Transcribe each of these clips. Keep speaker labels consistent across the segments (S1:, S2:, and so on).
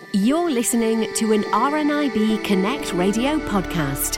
S1: You're listening to an RNIB Connect Radio podcast.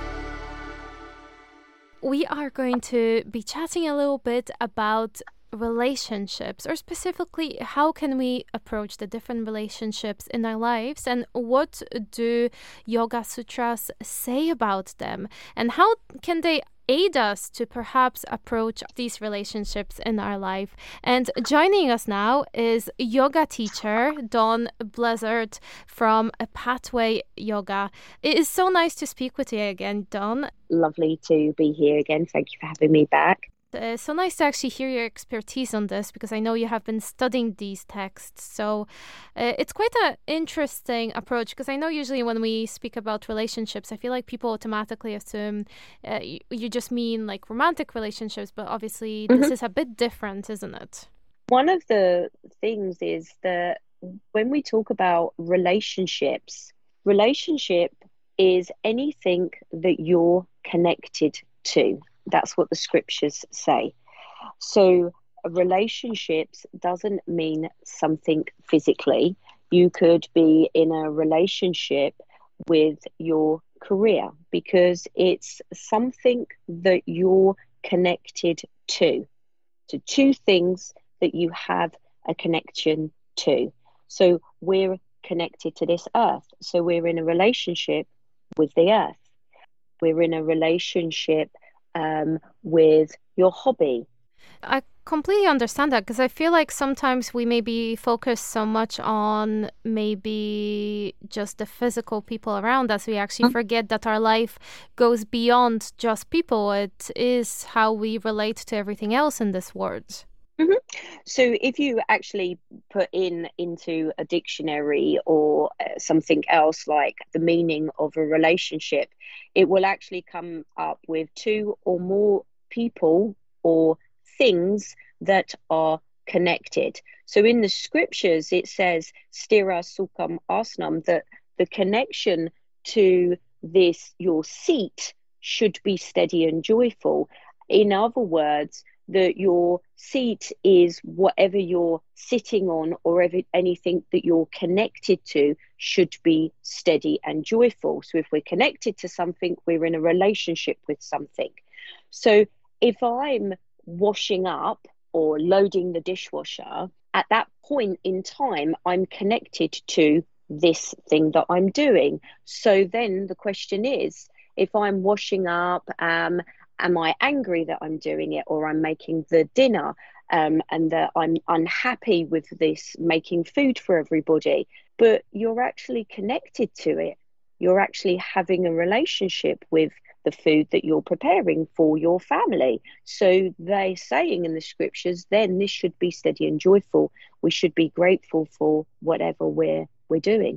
S2: We are going to be chatting a little bit about relationships, or specifically, how can we approach the different relationships in our lives, and what do Yoga Sutras say about them, and how can they aid us to perhaps approach these relationships in our life. And joining us now is yoga teacher Dawn Blizzard from Pathway Yoga. It is so nice to speak with you again, Dawn.
S3: Lovely to be here again. Thank you for having me back.
S2: So nice to actually hear your expertise on this, because I know you have been studying these texts. So it's quite an interesting approach, because I know usually when we speak about relationships, I feel like people automatically assume you just mean like romantic relationships, but obviously this is a bit different, isn't it?
S3: One of the things is that when we talk about relationships, relationship is anything that you're connected to. That's what the scriptures say. So relationships doesn't mean something physically. You could be in a relationship with your career because it's something that you're connected to. So two things that you have a connection to. So we're connected to this earth. So we're in a relationship with the earth. We're in a relationship with your hobby.
S2: I completely understand that, because I feel like sometimes we maybe focus so much on maybe just the physical people around us. We actually forget that our life goes beyond just people. It is how we relate to everything else in this world.
S3: So if you actually put into a dictionary or something else like the meaning of a relationship, it will actually come up with two or more people or things that are connected. So in the scriptures, it says stira sukham asanam, that the connection to this, your seat, should be steady and joyful. In other words, that your seat is whatever you're sitting on, or anything that you're connected to should be steady and joyful. So if we're connected to something, we're in a relationship with something. So if I'm washing up or loading the dishwasher, at that point in time, I'm connected to this thing that I'm doing. So then the question is, if I'm washing up, am I angry that I'm doing it, or I'm making the dinner, and that I'm unhappy with this, making food for everybody? But you're actually connected to it. You're actually having a relationship with the food that you're preparing for your family. So they're saying in the scriptures, then this should be steady and joyful. We should be grateful for whatever we're doing.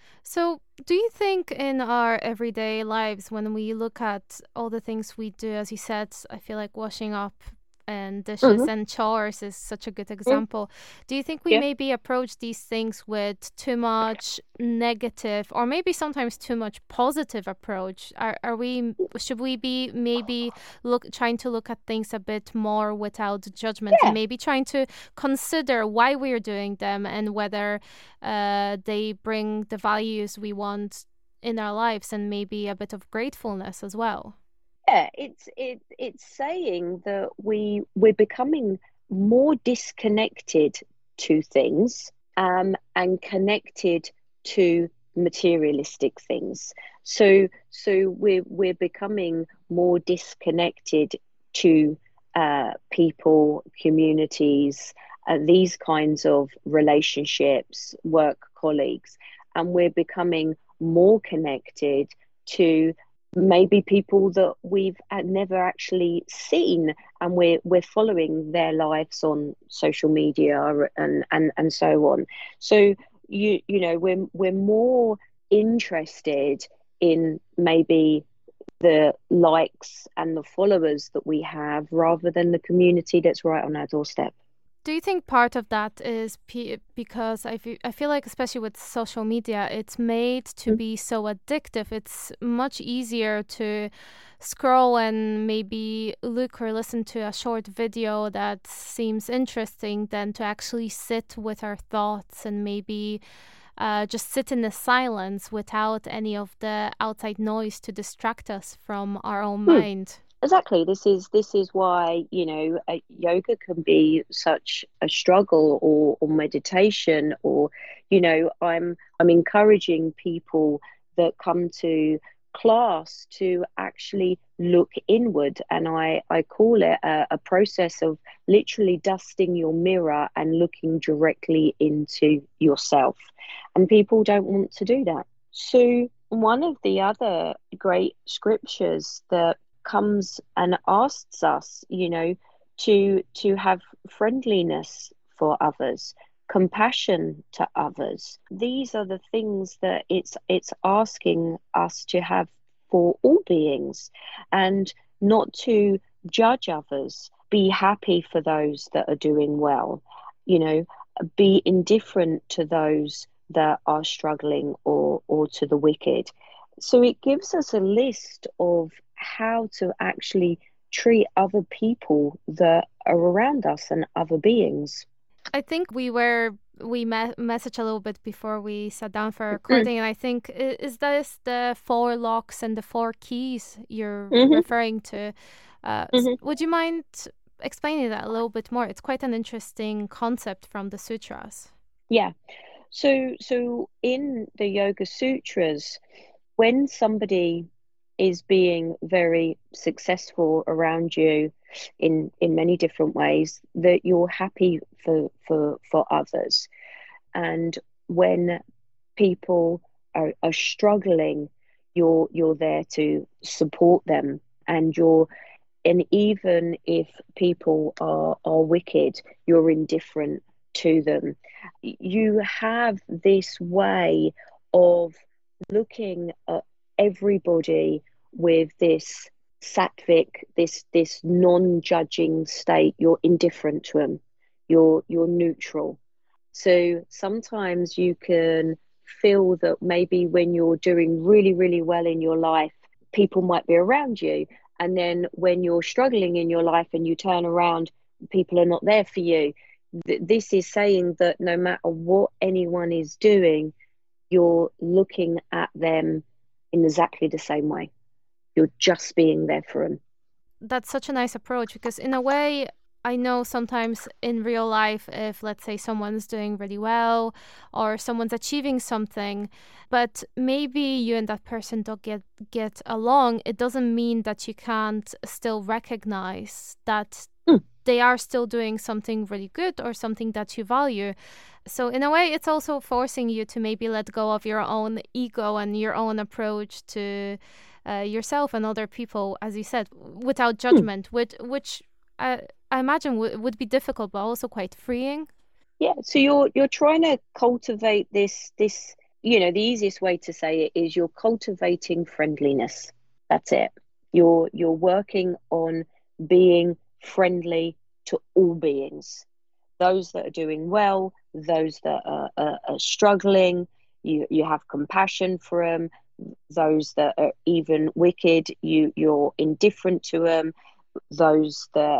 S2: So do you think in our everyday lives, when we look at all the things we do, as you said, I feel like washing up and dishes and chores is such a good example. Do you think we maybe approach these things with too much negative, or maybe sometimes too much positive approach? Should we be maybe trying to look at things a bit more without judgment, and maybe trying to consider why we're doing them and whether they bring the values we want in our lives, and maybe a bit of gratefulness as well?
S3: Yeah, it's saying that we're becoming more disconnected to things, and connected to materialistic things. So we're becoming more disconnected to people, communities, these kinds of relationships, work colleagues, and we're becoming more connected to maybe people that we've never actually seen, and we're following their lives on social media and so on. So you know we're more interested in maybe the likes and the followers that we have, rather than the community that's right on our doorstep.
S2: Do you think part of that is because I feel like, especially with social media, it's made to be so addictive? It's much easier to scroll and maybe look or listen to a short video that seems interesting than to actually sit with our thoughts and maybe just sit in the silence without any of the outside noise to distract us from our own mind.
S3: Exactly. This is why, yoga can be such a struggle, or meditation, or, I'm encouraging people that come to class to actually look inward, and I call it a process of literally dusting your mirror and looking directly into yourself. And people don't want to do that. So one of the other great scriptures that comes and asks us, to have friendliness for others, compassion to others. These are the things that it's asking us to have for all beings, and not to judge others. Be happy for those that are doing well. Be indifferent to those that are struggling, or to the wicked. So it gives us a list of how to actually treat other people that are around us and other beings.
S2: I think we messaged a little bit before we sat down for recording, and I think, is this the 4 locks and the 4 keys you're referring to? Would you mind explaining that a little bit more? It's quite an interesting concept from the sutras.
S3: Yeah. So in the Yoga Sutras, when somebody is being very successful around you in many different ways, that you're happy for others. And when people are struggling, you're there to support them. And even if people are wicked, you're indifferent to them. You have this way of looking at everybody with this sattvic, this non-judging state. You're indifferent to them. You're neutral. So sometimes you can feel that maybe when you're doing really, really well in your life, people might be around you. And then when you're struggling in your life and you turn around, people are not there for you. This is saying that no matter what anyone is doing, you're looking at them in exactly the same way. You're just being there for them.
S2: That's such a nice approach, because in a way, I know sometimes in real life, if let's say someone's doing really well or someone's achieving something, but maybe you and that person don't get along, it doesn't mean that you can't still recognize that they are still doing something really good or something that you value. So in a way, it's also forcing you to maybe let go of your own ego and your own approach to yourself and other people, as you said, without judgment, which I imagine would be difficult, but also quite freeing.
S3: Yeah, so you're trying to cultivate this, the easiest way to say it is you're cultivating friendliness. That's it. You're working on being friendly to all beings. Those that are doing well, those that are struggling, you have compassion for them. Those that are even wicked, you're indifferent to them. Those that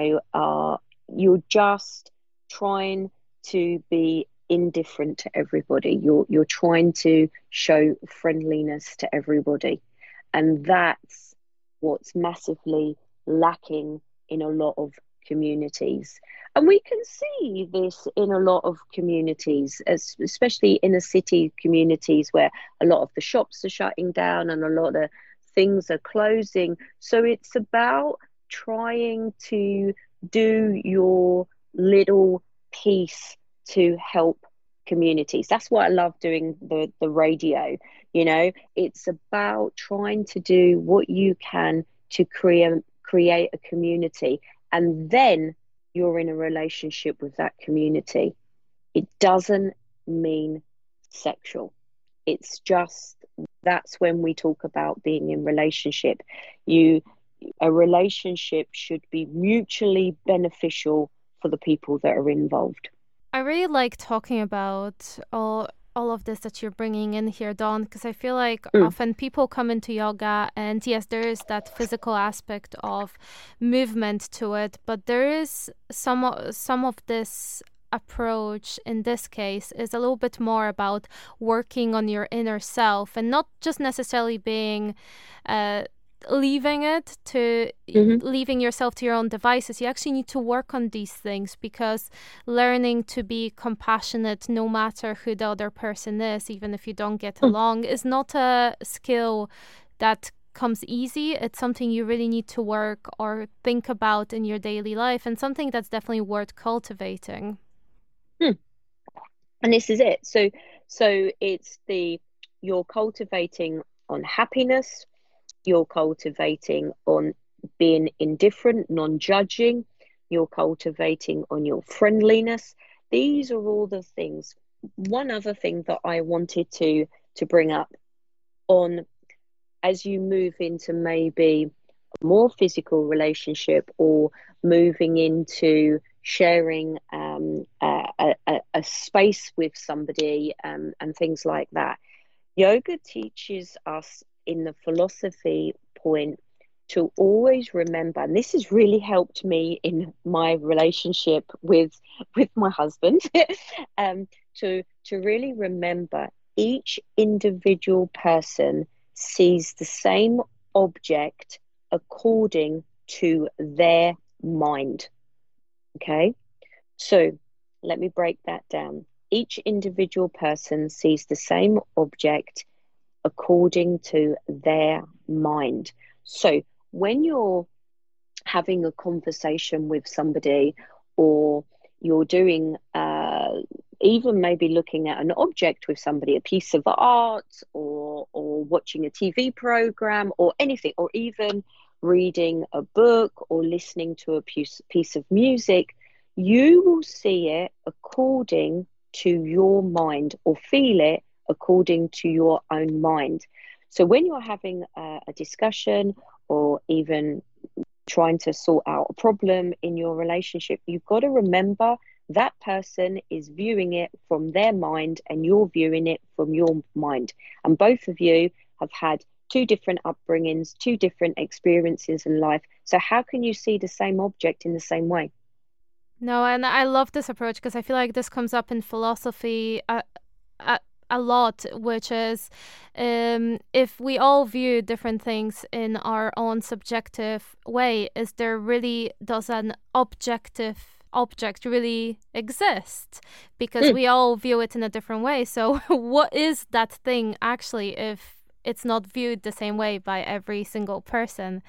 S3: you're just trying to be indifferent to everybody. You're trying to show friendliness to everybody, and that's what's massively lacking in a lot of communities. And we can see this in a lot of communities, especially inner city communities, where a lot of the shops are shutting down and a lot of things are closing. So it's about trying to do your little piece to help communities. That's why I love doing the radio. It's about trying to do what you can to create a community, and then you're in a relationship with that community. It doesn't mean sexual. It's just, that's when we talk about being in relationship. A relationship should be mutually beneficial for the people that are involved.
S2: I really like talking about all of this that you're bringing in here, Dawn, because I feel like often people come into yoga and yes, there is that physical aspect of movement to it, but there is some of this approach in this case is a little bit more about working on your inner self and not just necessarily being leaving yourself to your own devices. You actually need to work on these things, because learning to be compassionate no matter who the other person is, even if you don't get along, is not a skill that comes easy. It's something you really need to work or think about in your daily life, and something that's definitely worth cultivating.
S3: And this is it. So it's you're cultivating on happiness, you're cultivating on being indifferent, non-judging, you're cultivating on your friendliness. These are all the things. One other thing that I wanted to bring up on, as you move into maybe a more physical relationship or moving into sharing a space with somebody and things like that, yoga teaches us in the philosophy point to always remember, and this has really helped me in my relationship with my husband, to really remember each individual person sees the same object according to their mind. Okay, so let me break that down. Each individual person sees the same object according to their mind. So when you're having a conversation with somebody, or you're doing even maybe looking at an object with somebody, a piece of art, or watching a TV program or anything, or even reading a book or listening to a piece of music, you will see it according to your mind, or feel it according to your own mind. So when you're having a discussion, or even trying to sort out a problem in your relationship, you've got to remember that person is viewing it from their mind and you're viewing it from your mind. And both of you have had two different upbringings, two different experiences in life. So how can you see the same object in the same way?
S2: No, and I love this approach, because I feel like this comes up in philosophy a lot, which is if we all view different things in our own subjective way, does an objective object really exist? Because we all view it in a different way. So what is that thing actually if it's not viewed the same way by every single person?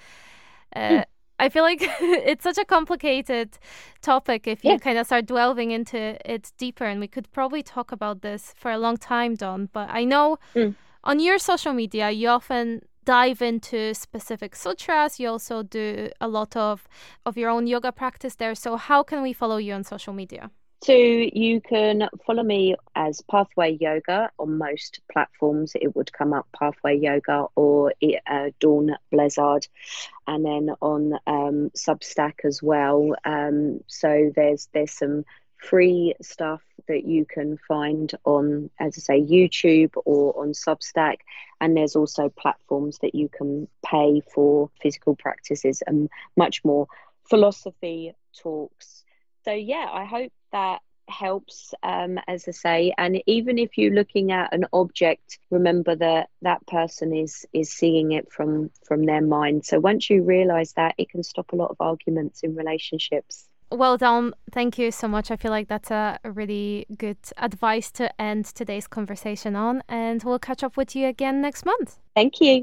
S2: I feel like it's such a complicated topic if you kind of start delving into it deeper, and we could probably talk about this for a long time, Dawn. But I know on your social media, you often dive into specific sutras. You also do a lot of your own yoga practice there. So how can we follow you on social media?
S3: So you can follow me as Pathway Yoga on most platforms. It would come up Pathway Yoga or Dawn Blizzard, and then on Substack as well. So there's some free stuff that you can find on, as I say, YouTube or on Substack, and there's also platforms that you can pay for physical practices and much more philosophy talks. So yeah, I hope that helps, as I say. And even if you're looking at an object, remember that person is seeing it from their mind. So once you realize that, it can stop a lot of arguments in relationships.
S2: Well done. Thank you so much. I feel like that's a really good advice to end today's conversation on, and we'll catch up with you again next month.
S3: Thank you.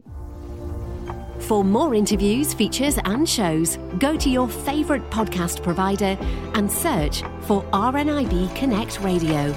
S1: For more interviews, features and shows, go to your favourite podcast provider and search for RNIB Connect Radio.